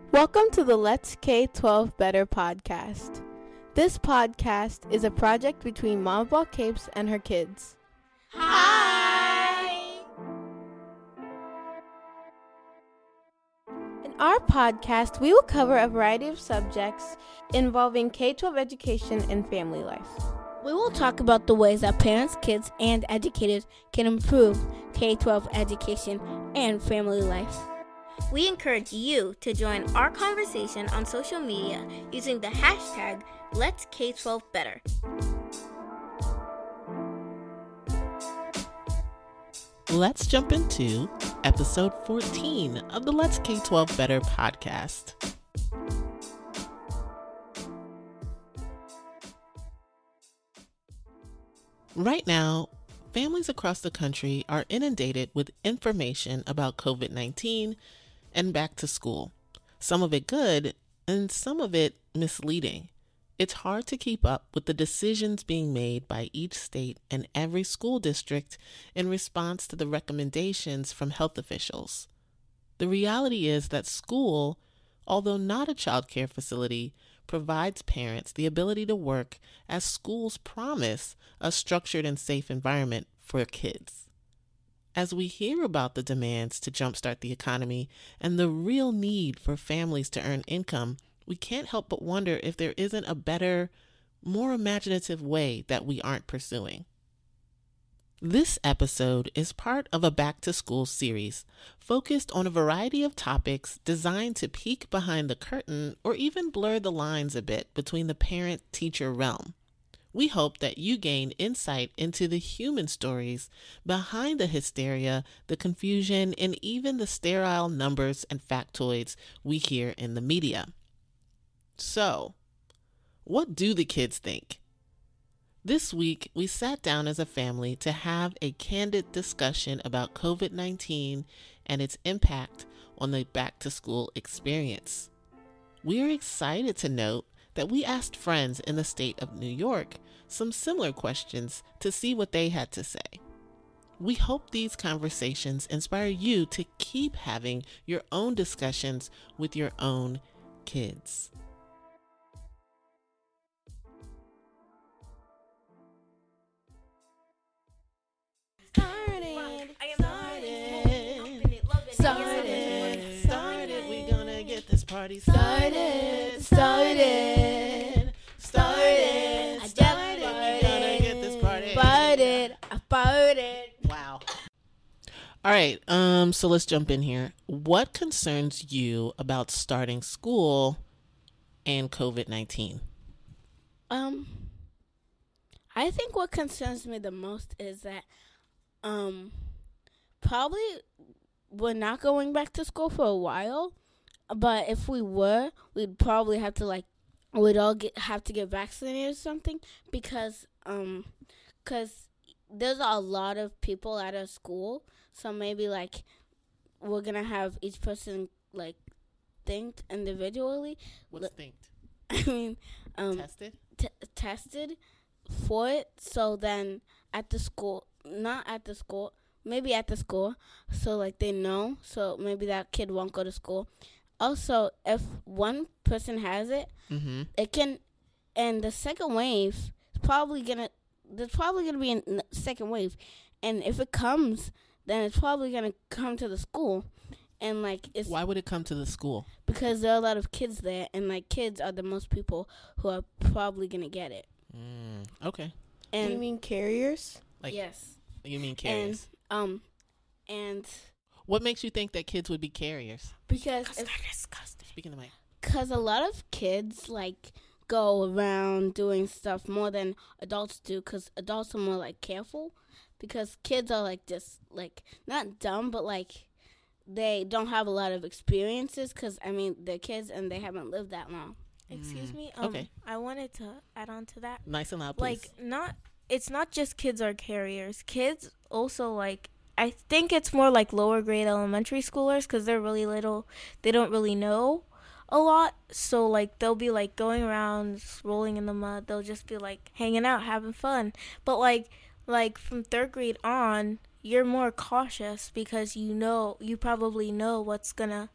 Welcome to the Let's K-12 Better podcast. This podcast is a project between Mama Ball Capes and her kids. Hi! In our podcast, we will cover a variety of subjects involving K-12 education and family life. We will talk about the ways that parents, kids, and educators can improve K-12 education and family life. We encourage you to join our conversation on social media using the hashtag Let's K-12 Better. Let's jump into episode 14 of the Let's K-12 Better podcast. Right now, families across the country are inundated with information about COVID-19 and back to school. Some of it good and some of it misleading. It's hard to keep up with the decisions being made by each state and every school district in response to the recommendations from health officials. The reality is that school, although not a child care facility, provides parents the ability to work as schools promise a structured and safe environment for kids. As we hear about the demands to jumpstart the economy and the real need for families to earn income, we can't help but wonder if there isn't a better, more imaginative way that we aren't pursuing. This episode is part of a back-to-school series focused on a variety of topics designed to peek behind the curtain or even blur the lines a bit between the parent-teacher realm. We hope that you gain insight into the human stories behind the hysteria, the confusion, and even the sterile numbers and factoids we hear in the media. So, what do the kids think? This week, we sat down as a family to have a candid discussion about COVID-19 and its impact on the back-to-school experience. We are excited to note that we asked friends in the state of New York some similar questions to see what they had to say. We hope these conversations inspire you to keep having your own discussions with your own kids. Started, we gonna get this party started. We gonna get this party. Started. Wow. All right, so let's jump in here. What concerns you about starting school and COVID-19? I think what concerns me the most is that probably we're not going back to school for a while, but if we were, we'd probably have to have to get vaccinated or something because there's a lot of people at our school, so maybe we're gonna have each person think individually. What's thinked? I mean, Tested? Tested for it. So then maybe at the school, so they know. So maybe that kid won't go to school. Also, if one person has it, it can, and the second wave is there's probably gonna be a second wave, and if it comes, then it's probably gonna come to the school, and Why would it come to the school? Because there are a lot of kids there, and kids are the most people who are probably gonna get it. Okay. And Do you mean carriers? yes. You mean carriers? And What makes you think that kids would be carriers? because They're disgusting. Speaking of Because a lot of kids, go around doing stuff more than adults do, because adults are more, careful. Because kids are, not dumb, but, they don't have a lot of experiences, because, they're kids and they haven't lived that long. Excuse me. Okay. I wanted to add on to that. Nice and loud, please. It's not just kids are carriers. Kids also I think it's more lower grade elementary schoolers because they're really little. They don't really know a lot. So they'll be going around rolling in the mud. They'll just be hanging out, having fun. But from third grade on, you're more cautious because you probably know what's gonna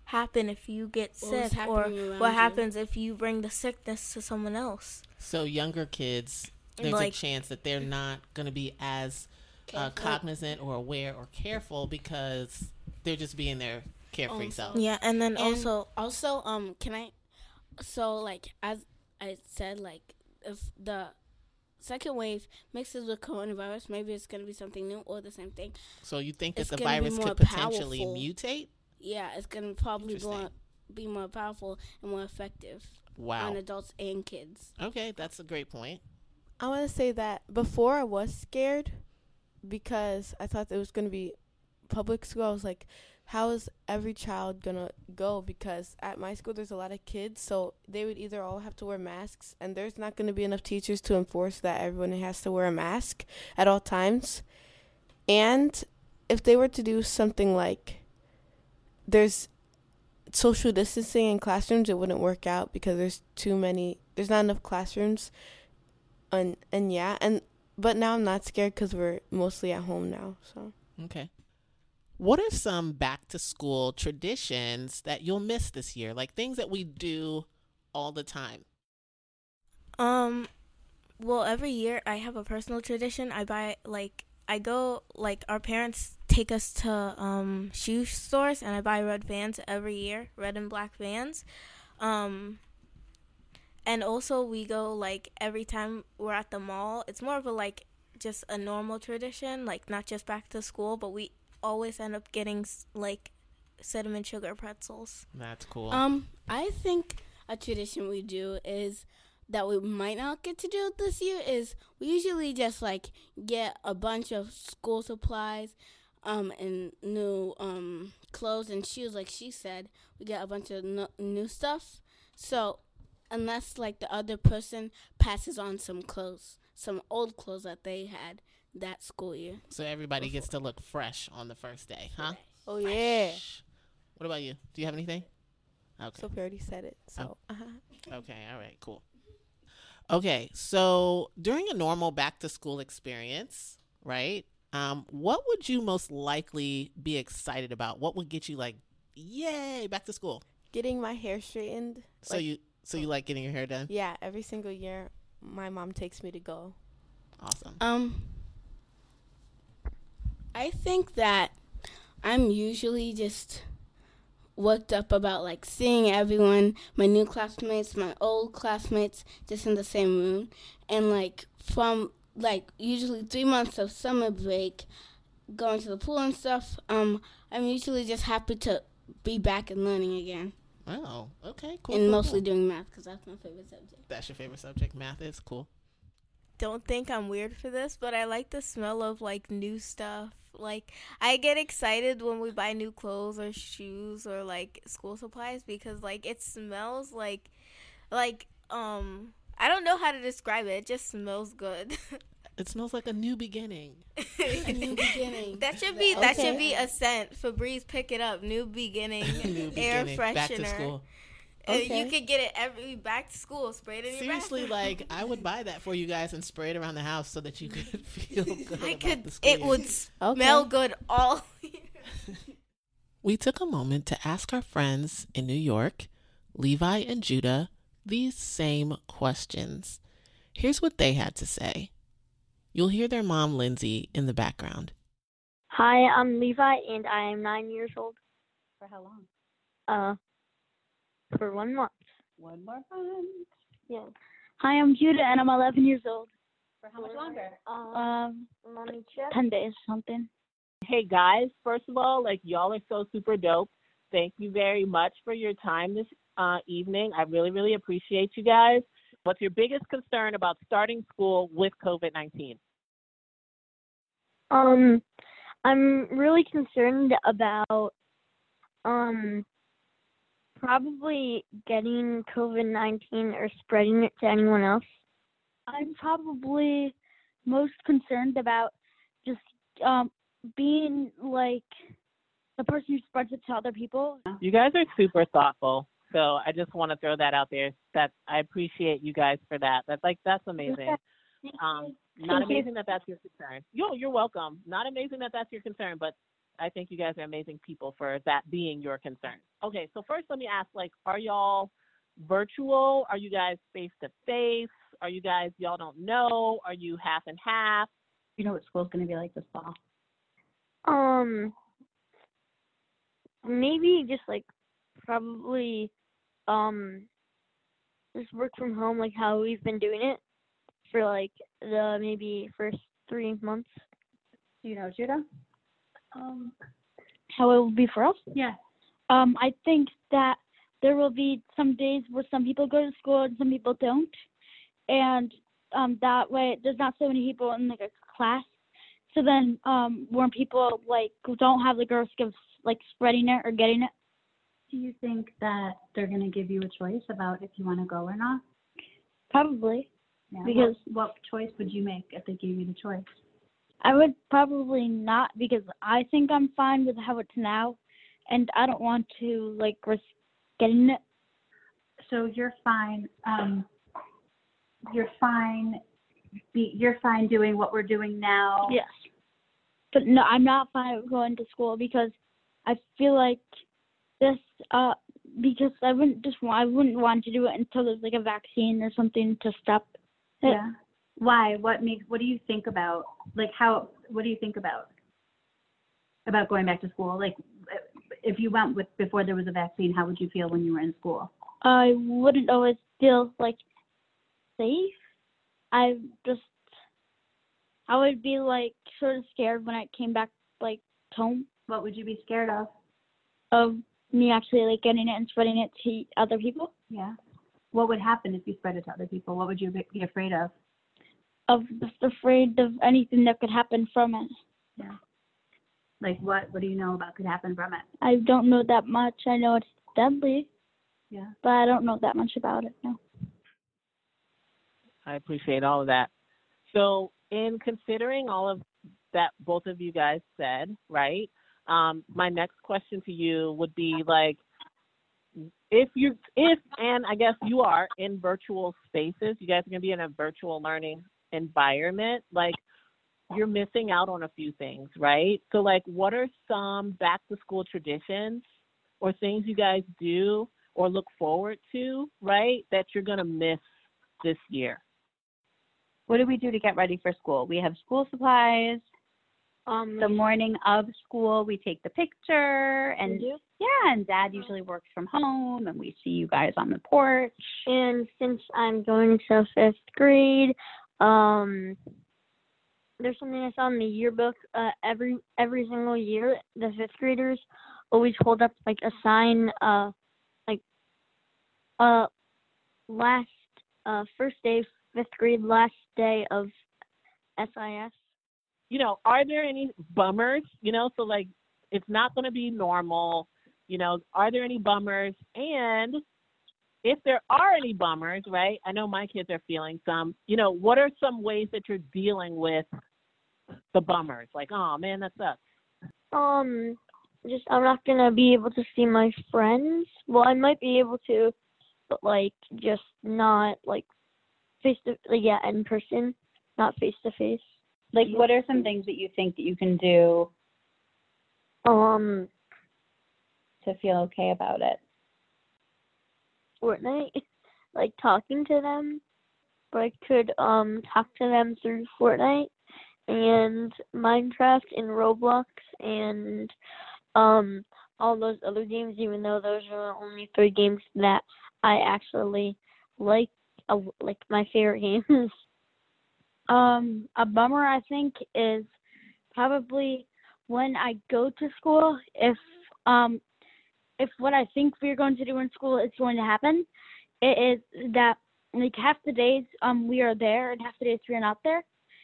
happen if you get sick, or what happens if you bring the sickness to someone else. So younger kids, there's a chance that they're not going to be as cognizant or aware or careful because they're just being their carefree self. Yeah, and then also can I? So like as I said, like if the second wave mixes with coronavirus, maybe it's going to be something new or the same thing. So you think that the virus could potentially mutate? Yeah, it's going to probably be more powerful and more effective on adults and kids. Okay, that's a great point. I want to say that before I was scared because I thought it was going to be public school. I was like, how is every child going to go? Because at my school, there's a lot of kids, so they would either all have to wear masks, and there's not going to be enough teachers to enforce that everyone has to wear a mask at all times. And if they were to do something like there's social distancing in classrooms, it wouldn't work out because there's not enough classrooms. But now I'm not scared because we're mostly at home now. So okay. What are some back to school traditions that you'll miss this year? Like things that we do all the time. Well, every year I have a personal tradition. Our parents take us to shoe stores, and I buy red Vans every year, red and black Vans. And also we go like every time we're at the mall. It's more of a just a normal tradition, like not just back to school, but we always end up getting like cinnamon sugar pretzels. That's cool. I think a tradition we do is that we might not get to do this year is we usually just like get a bunch of school supplies and new clothes and shoes. Like she said, we get a bunch of new stuff. So unless like the other person passes on some old clothes that they had that school year. So everybody gets to look fresh on the first day, huh? Oh, yeah. What about you? Do you have anything? Okay. Sophie already said it. So. Okay. All right. Cool. Okay. So during a normal back to school experience, right? What would you most likely be excited about? What would get you like, yay, back to school? Getting my hair straightened. So you like getting your hair done? Yeah. Every single year, my mom takes me to go. Awesome. I think that I'm usually just worked up about like seeing everyone, my new classmates, my old classmates, just in the same room. And like from like usually 3 months of summer break, going to the pool and stuff, I'm usually just happy to be back and learning again. Oh, okay, cool. And mostly doing math because that's my favorite subject. That's your favorite subject? Math is cool. Don't think I'm weird for this, but I like the smell of like new stuff. Like I get excited when we buy new clothes or shoes or like school supplies because like it smells like I don't know how to describe it. It just smells good. It smells like a new beginning. A new beginning. That should be a scent. Febreze, pick it up. New beginning. New air beginning. freshener. Back to school. Okay. You could get it every back to school. Spray it in your Seriously, bathroom. like I would buy that for you guys and spray it around the house so that you could feel good. The school it year. would smell good all year. We took a moment to ask our friends in New York, Levi and Judah, these same questions. Here's what they had to say. You'll hear their mom, Lindsay, in the background. Hi, I'm Levi, and I am 9 years old. For how long? For 1 month. 1 more month. Yeah. Hi, I'm Judah, and I'm 11 years old. For how much longer? 10 days, something. Hey, guys. First of all, like, y'all are so super dope. Thank you very much for your time this evening. I really, really appreciate you guys. What's your biggest concern about starting school with COVID-19? I'm really concerned about probably getting COVID-19 or spreading it to anyone else. I'm probably most concerned about just being like the person who spreads it to other people. You guys are super thoughtful. So I just want to throw that out there. That I appreciate you guys for that. That's amazing. Not amazing that that's your concern. You're welcome. Not amazing that that's your concern, but I think you guys are amazing people for that being your concern. Okay, so first let me ask, like, are y'all virtual? Are you guys face to face? Are you guys, y'all don't know? Are you half and half? You know what school's going to be like this fall? Maybe just like probably just work from home like how we've been doing it for like the maybe first 3 months. Do you know, Judah? How it will be for us? Yeah. I think that there will be some days where some people go to school and some people don't, and that way there's not so many people in like a class. So then more people like who don't have the risk of like spreading it or getting it. Do you think that they're going to give you a choice about if you want to go or not? Probably. Yeah. Because what choice would you make if they gave you the choice? I would probably not, because I think I'm fine with how it's now, and I don't want to like risk getting it. So you're fine. You're fine. You're fine doing what we're doing now. Yes. But no, I'm not fine with going to school because I feel like this. Because I wouldn't want to do it until there's like a vaccine or something to stop it. Yeah. Why? What do you think about, like, what do you think about going back to school? Like, if you went before there was a vaccine, how would you feel when you were in school? I wouldn't always feel like safe. I would be like sort of scared when I came back like home. What would you be scared of? Of me actually like getting it and spreading it to other people. Yeah. What would happen if you spread it to other people? What would you be afraid of? Of just afraid of anything that could happen from it. Yeah. Like what do you know about could happen from it? I don't know that much. I know it's deadly. Yeah. But I don't know that much about it, no. I appreciate all of that. So in considering all of that both of you guys said, right, my next question to you would be like, if and I guess you are in virtual spaces, you guys are going to be in a virtual learning environment, like you're missing out on a few things, right? So like, what are some back to school traditions or things you guys do or look forward to, right, that you're going to miss this year? What do we do to get ready for school? We have school supplies. The morning of school, we take the picture, and and Dad usually works from home, and we see you guys on the porch. And since I'm going to 5th grade, there's something I saw in the yearbook. Every single year, the 5th graders always hold up like a sign, first day 5th grade, last day of SIS. You know, are there any bummers? You know, so like it's not going to be normal. You know, are there any bummers? And if there are any bummers, right? I know my kids are feeling some. You know, what are some ways that you're dealing with the bummers? Like, oh man, that sucks. Just I'm not gonna be able to see my friends. Well, I might be able to, but like just not like in person, not face to face. Like, what are some things that you think that you can do to feel okay about it? Fortnite, like talking to them, but I could talk to them through Fortnite and Minecraft and Roblox and all those other games, even though those are the only 3 games that I actually like my favorite games. A bummer, I think, is probably when I go to school, if what I think we're going to do in school is going to happen, it is that like half the days we are there and half the days we are not there.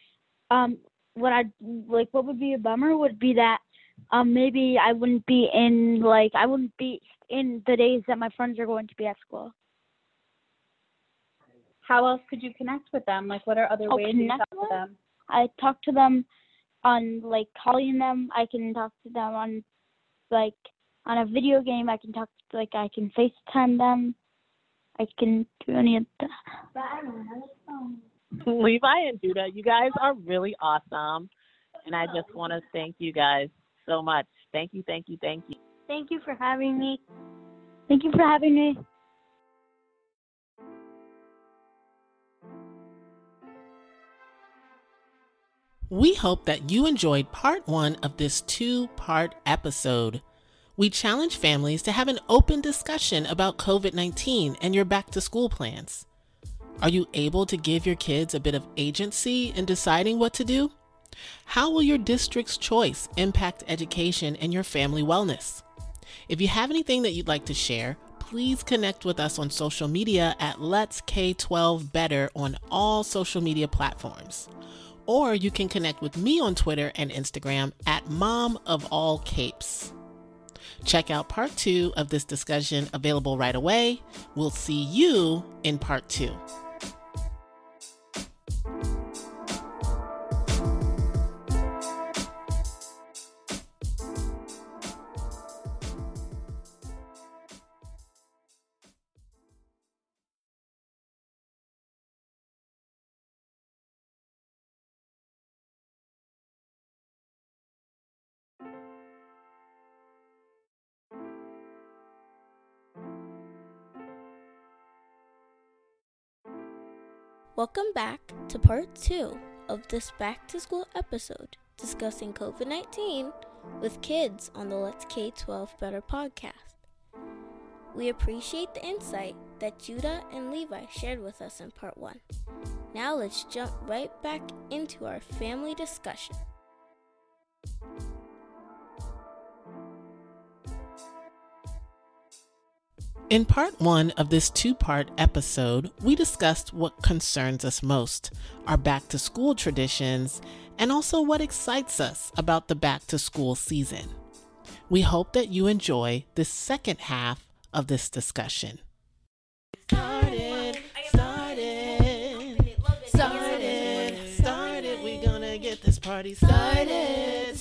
What would be a bummer would be that maybe I wouldn't be in the days that my friends are going to be at school. How else could you connect with them? Like, what are other ways you talk to them? I talk to them on, like, calling them. I can talk to them on, like, on a video game. I can I can FaceTime them. I can do any of that. But I don't have a phone. Levi and Judah, you guys are really awesome. And I just want to thank you guys so much. Thank you, thank you, thank you. Thank you for having me. Thank you for having me. We hope that you enjoyed part 1 of this 2-part episode. We challenge families to have an open discussion about COVID-19 and your back to school plans. Are you able to give your kids a bit of agency in deciding what to do? How will your district's choice impact education and your family wellness? If you have anything that you'd like to share, please connect with us on social media at Let's K-12 Better on all social media platforms. Or you can connect with me on Twitter and Instagram at Mom of All Capes. Check out part 2 of this discussion, available right away. We'll see you in part 2. Welcome back to part 2 of this back to school episode discussing COVID-19 with kids on the Let's K-12 Better podcast. We appreciate the insight that Judah and Levi shared with us in part 1. Now let's jump right back into our family discussion. In part 1 of this 2-part episode, we discussed what concerns us most, our back to school traditions, and also what excites us about the back to school season. We hope that you enjoy the second half of this discussion. Started, we're gonna get this party started.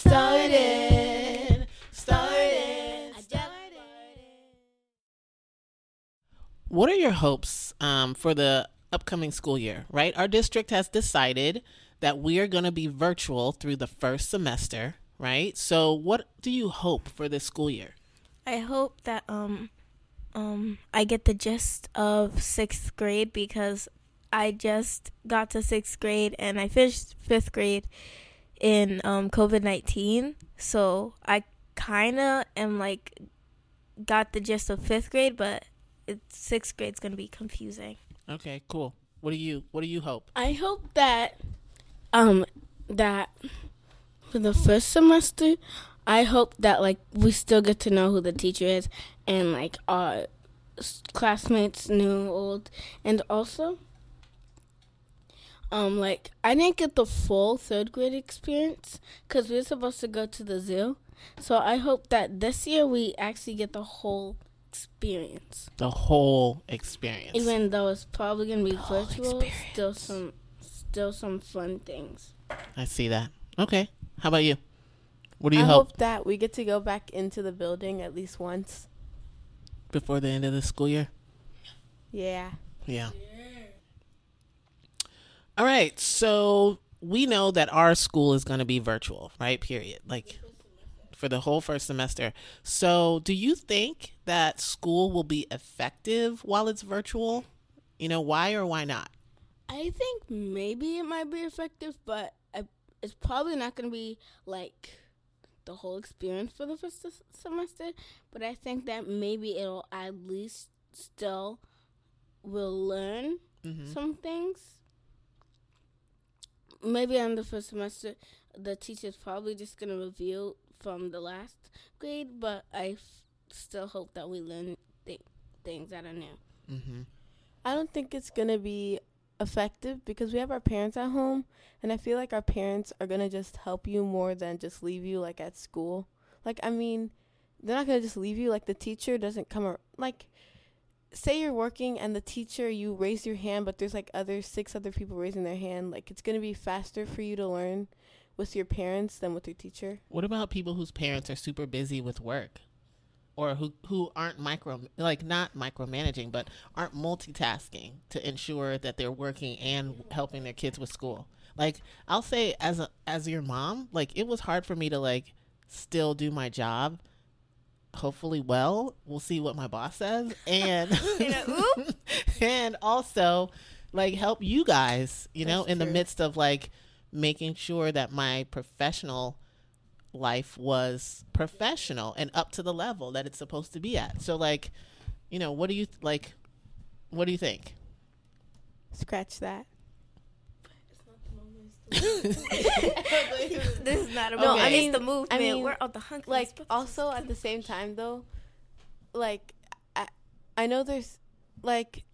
What are your hopes for the upcoming school year, right? Our district has decided that we are going to be virtual through the first semester, right? So what do you hope for this school year? I hope that I get the gist of 6th grade because I just got to 6th grade and I finished 5th grade in COVID-19. So I kind of am like got the gist of 5th grade, but 6th grade's gonna be confusing. Okay, cool. What do you hope? I hope that that for the first semester, I hope that like we still get to know who the teacher is and like our classmates, new, old, and also like I didn't get the full 3rd grade experience because we were supposed to go to the zoo. So I hope that this year we actually get the whole experience. The whole experience. Even though it's probably gonna be virtual, still some fun things. I see that. Okay. How about you? What do you I hope? hope that we get to go back into the building at least once. Before the end of the school year? Yeah. Yeah. All right. So we know that our school is going to be virtual, right? Period. Like for the whole first semester. So do you think that school will be effective while it's virtual? You know, why or why not? I think maybe it might be effective, but it's probably not going to be like the whole experience for the first semester. But I think that maybe it'll at least still will learn some things. Maybe on the first semester, the teacher's probably just going to review from the last grade, but I still hope that we learn things that are new. I don't think it's going to be effective because we have our parents at home, and I feel like our parents are going to just help you more than just leave you like at school. Like, I mean, they're not going to just leave you. Like, the teacher doesn't come like, say you're working and the teacher, you raise your hand, but there's like 6 other people raising their hand. Like, it's going to be faster for you to learn with your parents than with your teacher. What about people whose parents are super busy with work, or who aren't not micromanaging, but aren't multitasking to ensure that they're working and helping their kids with school? Like, I'll say as your mom, like, it was hard for me to like still do my job, hopefully well. We'll see what my boss says. And and also like help you guys, you know, in the midst of like making sure that my professional life was professional and up to the level that it's supposed to be at. So like, you know, what do you think? Scratch that. This is not a No, movement. I mean, It's the movement. I mean, we're on the hunt. Like, also at the same time though, like I know there's like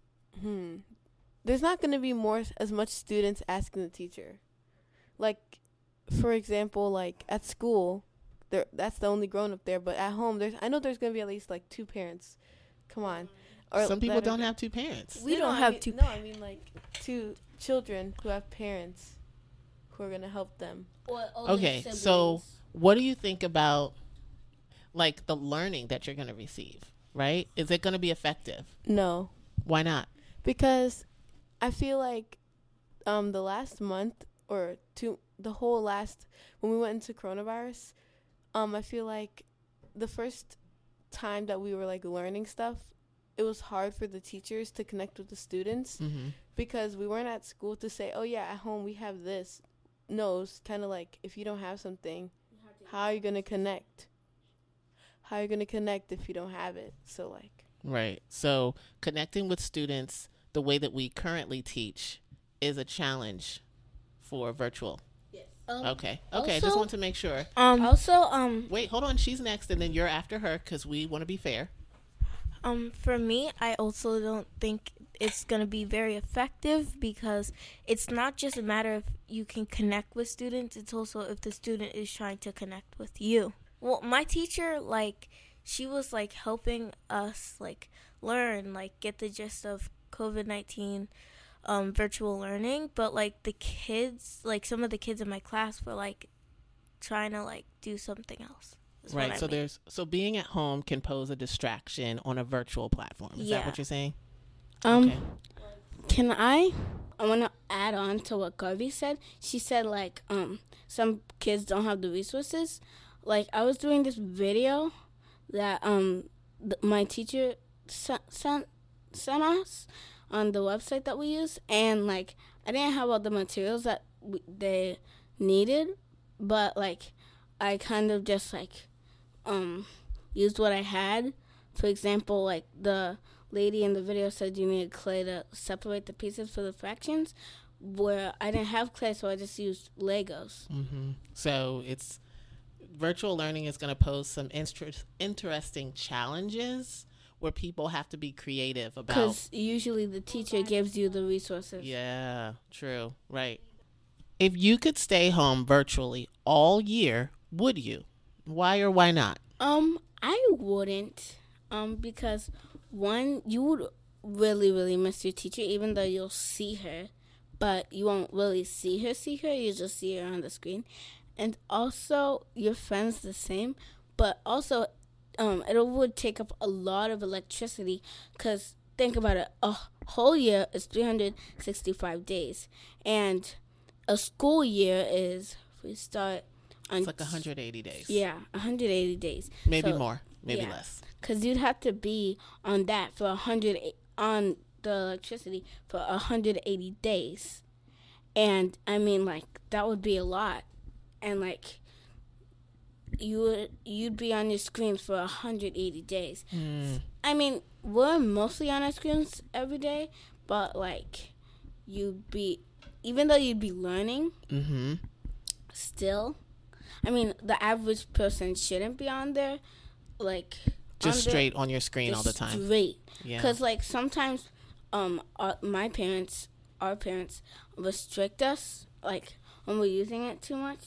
there's not going to be as much students asking the teacher. Like, for example, like at school, that's the only grown up there, but at home I know there's going to be at least like 2 parents. Come on. Or some people don't have 2 parents. We don't have 2 No, I mean like 2 children who have parents who are going to help them. Okay, so what do you think about like the learning that you're going to receive, right? Is it going to be effective? No. Why not? Because I feel like the last month or 2, the whole last, when we went into coronavirus, I feel like the first time that we were like learning stuff, it was hard for the teachers to connect with the students because we weren't at school to say, oh yeah, at home we have this. No, it's kind of like if you don't have something, how are you going to connect? How are you going to connect if you don't have it? So like. Right. So connecting with students the way that we currently teach is a challenge for virtual. Yes. Okay. Also, just want to make sure. Wait, hold on. She's next, and then you're after her because we want to be fair. For me, I also don't think it's going to be very effective because it's not just a matter of you can connect with students. It's also if the student is trying to connect with you. Well, my teacher, like, she was, like, helping us, like, learn, like, get the gist of COVID-19 virtual learning. But, like, the kids, like, some of the kids in my class were, like, trying to, like, do something else. Right. So being at home can pose a distraction on a virtual platform. Is that what you're saying? Okay. Can I want to add on to what Garvey said. She said like some kids don't have the resources. Like I was doing this video that my teacher sent us on the website that we use, and like I didn't have all the materials that they needed, but like I kind of just like used what I had. For example, like the lady in the video said you needed clay to separate the pieces for the fractions, where I didn't have clay, so I just used Legos. So it's virtual learning is going to pose some interesting challenges where people have to be creative about. Because usually the teacher gives you the resources. Yeah, true. Right. If you could stay home virtually all year, would you? Why or why not? I wouldn't. Because one, you would really, really miss your teacher, even though you'll see her, but you won't really see her. You just see her on the screen. And also, your friends the same, but also, it would take up a lot of electricity, because think about it, a whole year is 365 days, and a school year is, we start on... It's like 180 days. Yeah, 180 days. Maybe more, maybe less. Because you'd have to be on that for on the electricity for 180 days. And, I mean, like, that would be a lot. And, like, you'd be on your screens for 180 days. I mean, we're mostly on our screens every day, but, like, even though you'd be learning, still, I mean, the average person shouldn't be on there, like... Just straight on your screen all the time. Straight. Yeah. Because, like, sometimes our parents restrict us, like, when we're using it too much.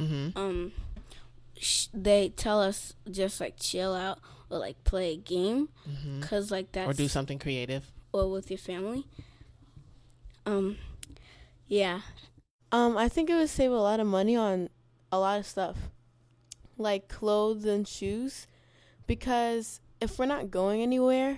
They tell us just, like, chill out or, like, play a game. Because, like, that's... Or do something creative. Or with your family. Yeah. I think it would save a lot of money on a lot of stuff. Like clothes and shoes. Because if we're not going anywhere,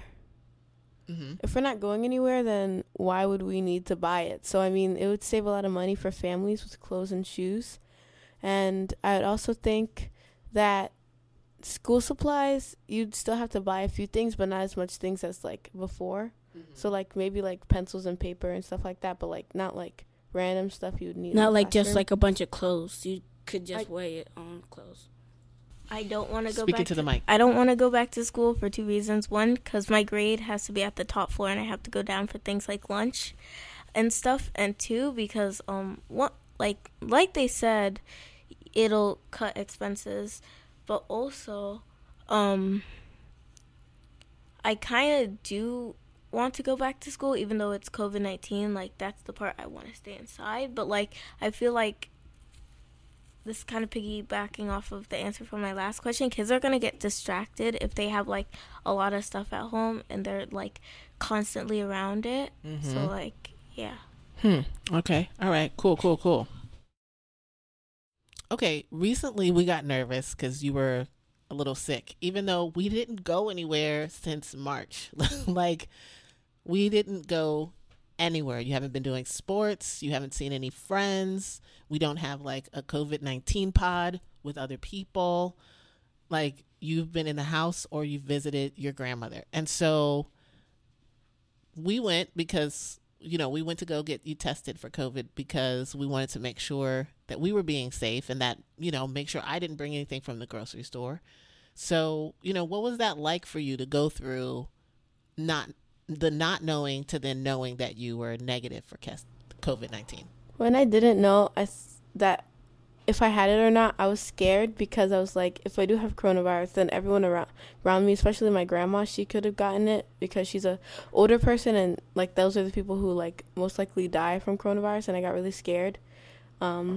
then why would we need to buy it? So, I mean, it would save a lot of money for families with clothes and shoes. And I'd also think that school supplies, you'd still have to buy a few things, but not as much things as like before. So like maybe like pencils and paper and stuff like that, but like not like random stuff you would need. Not like just like a bunch of clothes. You could just wear your own clothes. I don't want to go Speak back into the mic. I don't want to go back to school for 2 reasons. One, because my grade has to be at the top floor and I have to go down for things like lunch and stuff. And 2, because what like they said, it'll cut expenses, but also I kind of do want to go back to school, even though it's COVID-19. Like, that's the part I want to stay inside. But like, I feel like this is kind of piggybacking off of the answer from my last question. Kids are gonna get distracted if they have like a lot of stuff at home and they're like constantly around it. So like, yeah. Okay. All right. Cool. Okay. Recently we got nervous because you were a little sick, even though we didn't go anywhere since March. Like, we didn't go anywhere. You haven't been doing sports. You haven't seen any friends. We don't have like a COVID-19 pod with other people. Like, you've been in the house or you visited your grandmother. And so we went because, you know, we went to go get you tested for COVID because we wanted to make sure that we were being safe and that, you know, make sure I didn't bring anything from the grocery store. So, you know, what was that like for you to go through not knowing to then knowing that you were negative for COVID-19? When I didn't know that if I had it or not, I was scared because I was like, if I do have coronavirus, then everyone around me, especially my grandma, she could have gotten it because she's a older person, and like those are the people who like most likely die from coronavirus, and I got really scared. And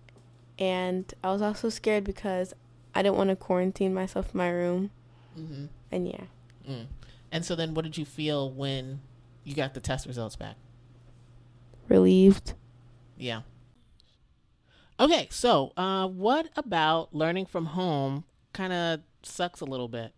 I was also scared because I didn't want to quarantine myself in my room. And yeah. And so then what did you feel when you got the test results back? Relieved. Yeah. Okay, so what about learning from home kind of sucks a little bit?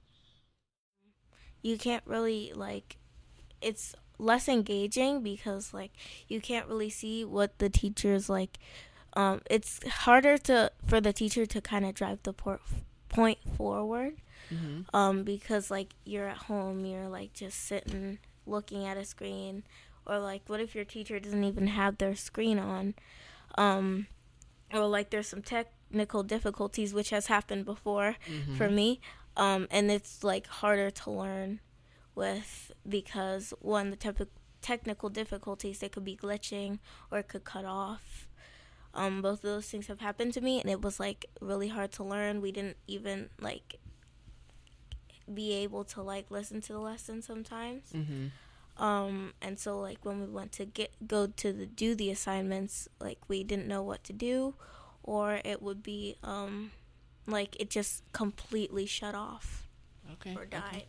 You can't really, like, it's less engaging because, like, you can't really see what the teacher's, like, it's harder for the teacher to kind of drive the point forward. Because like you're at home, you're like just sitting looking at a screen, or like what if your teacher doesn't even have their screen on, or like there's some technical difficulties, which has happened before for me, and it's like harder to learn with because one, the technical difficulties, they could be glitching or it could cut off. Both of those things have happened to me, and it was like really hard to learn. We didn't even like be able to like listen to the lesson sometimes. And so like when we went to do the assignments, like we didn't know what to do, or it would be like it just completely shut off or died.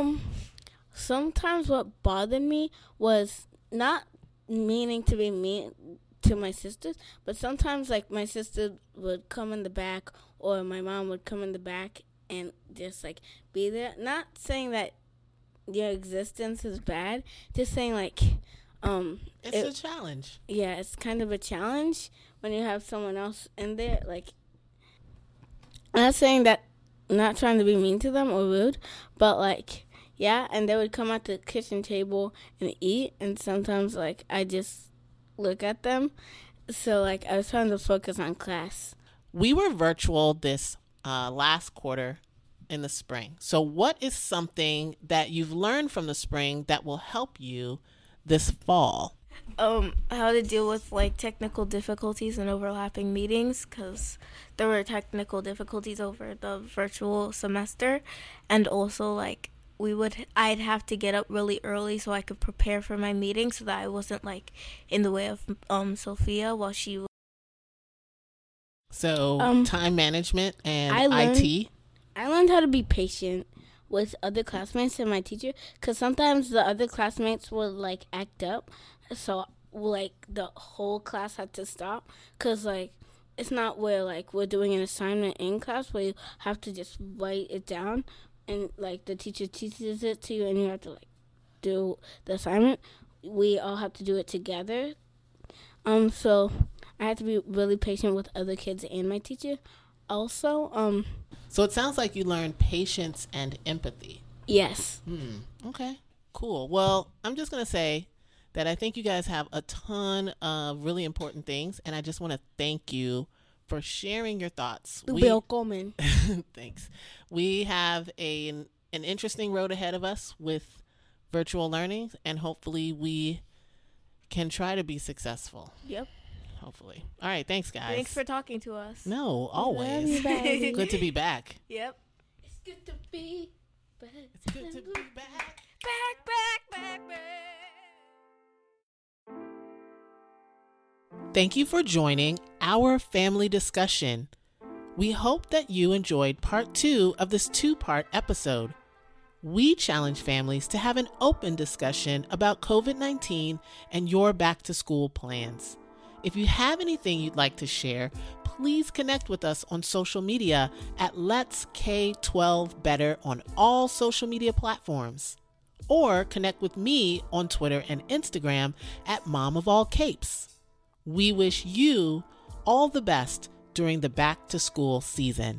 Sometimes what bothered me was not meaning to be mean to my sisters, but sometimes like my sister would come in the back or my mom would come in the back and just like be there. Not saying that your existence is bad, just saying like it's a challenge. Yeah, it's kind of a challenge when you have someone else in there. Like, I'm not saying that, not trying to be mean to them or rude, but like, yeah, and they would come at the kitchen table and eat, and sometimes like I just look at them. So like I was trying to focus on class. We were virtual this last quarter in the spring. So what is something that you've learned from the spring that will help you this fall? How to deal with like technical difficulties and overlapping meetings, because there were technical difficulties over the virtual semester, and also like I'd have to get up really early so I could prepare for my meeting so that I wasn't like in the way of Sophia while she was. So time management and IT. I learned how to be patient with other classmates and my teacher, because sometimes the other classmates would like act up, so like the whole class had to stop, because like it's not where like we're doing an assignment in class where you have to just write it down and like the teacher teaches it to you and you have to like do the assignment. We all have to do it together. So I had to be really patient with other kids and my teacher. Also, So it sounds like you learned patience and empathy. yes. Okay, cool. Well, I'm just going to say that I think you guys have a ton of really important things, and I just want to thank you for sharing your thoughts. Welcome. Thanks. We have an interesting road ahead of us with virtual learning, and hopefully we can try to be successul. Yep. Hopefully. All right, thanks, guys. Thanks for talking to us. No, always. Good to be back. Yep. It's good to be back. It's good to be back. Back. Thank you for joining our family discussion. We hope that you enjoyed part 2 of this 2-part episode. We challenge families to have an open discussion about COVID-19 and your back-to-school plans. If you have anything you'd like to share, please connect with us on social media at Let's K-12 Better on all social media platforms. Or connect with me on Twitter and Instagram at Mom of All Capes. We wish you all the best during the back-to-school season.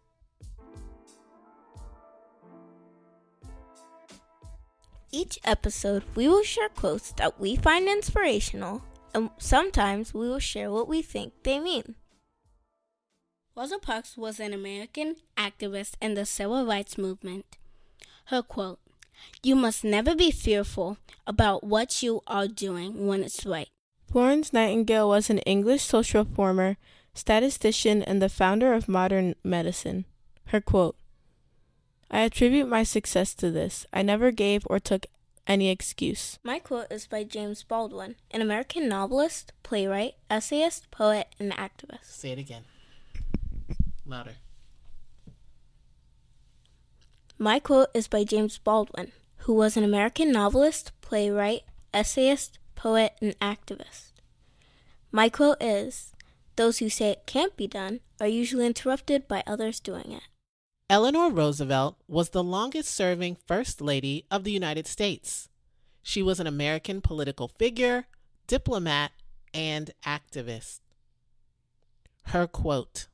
Each episode, we will share quotes that we find inspirational, and sometimes we will share what we think they mean. Rosa Parks was an American activist in the civil rights movement. Her quote, "You must never be fearful about what you are doing when it's right." Florence Nightingale was an English social reformer, statistician, and the founder of modern medicine. Her quote, "I attribute my success to this. I never gave or took any excuse." My quote is by James Baldwin, an American novelist, playwright, essayist, poet, and activist. Say it again. Louder. My quote is by James Baldwin, who was an American novelist, playwright, essayist, poet, and activist. My quote is, "Those who say it can't be done are usually interrupted by others doing it." Eleanor Roosevelt was the longest-serving First Lady of the United States. She was an American political figure, diplomat, and activist. Her quote,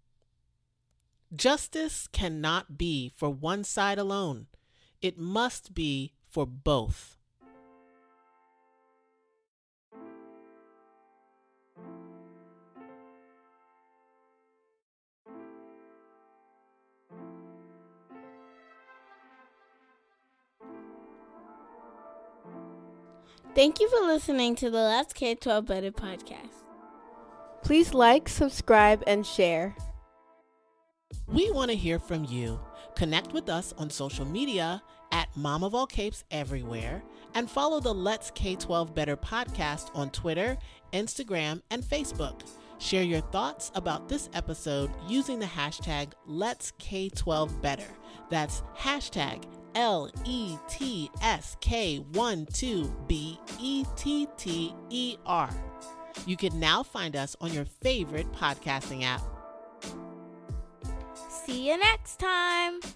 "Justice cannot be for one side alone. It must be for both." Thank you for listening to the Let's K-12 Better podcast. Please like, subscribe, and share. We want to hear from you. Connect with us on social media at Mom of All Capes everywhere, and follow the Let's K-12 Better podcast on Twitter, Instagram, and Facebook. Share your thoughts about this episode using the hashtag Let's K-12 Better. That's hashtag LETSK12BETTER. You can now find us on your favorite podcasting app. See you next time.